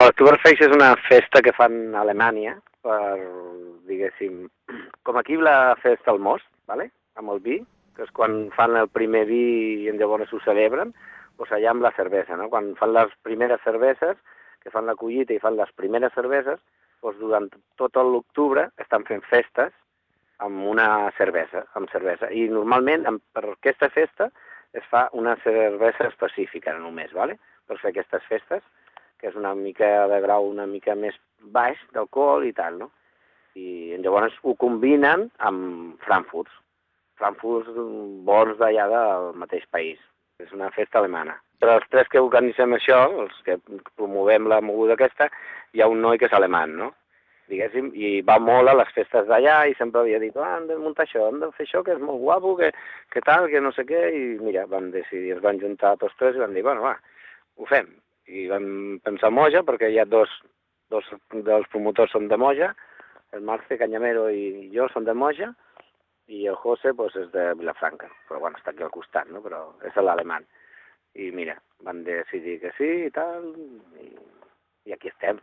L'Oktoberfest és una festa que fan a Alemanya per, diguéssim, com aquí la festa al most, ¿vale? Amb el vi, que és quan fan el primer vi i llavors ho celebren, doncs allà amb la cervesa, no? Quan fan les primeres cerveses, que fan la collita i fan les primeres cerveses, doncs durant tot l'octubre estan fent festes amb una cervesa, I normalment per aquesta festa es fa una cervesa específica només, ¿vale? Per fer aquestes festes, que és una mica de grau una mica més baix d'alcohol i tal, no? I llavors ho combinen amb frankfurts bons d'allà del mateix país. És una festa alemana. Però els tres que organitzem això, els que promovem la moguda aquesta, hi ha un noi que és alemany, no? Diguéssim, i va molt a les festes d'allà i sempre havia dit, hem de muntar això, hem de fer això, que és molt guapo, que tal, que no sé què, i mira, van decidir, es van juntar tots tres i van dir, bueno, va, ho fem. I vam pensar a Moja, perquè hi ha dos dels promotors són de Moja, el Marce Cañamero i jo som de Moja, i el José pues, és de Vilafranca, però bueno, està aquí al costat, no? Però és l'alemany. I mira, van decidir que sí i tal, i aquí estem.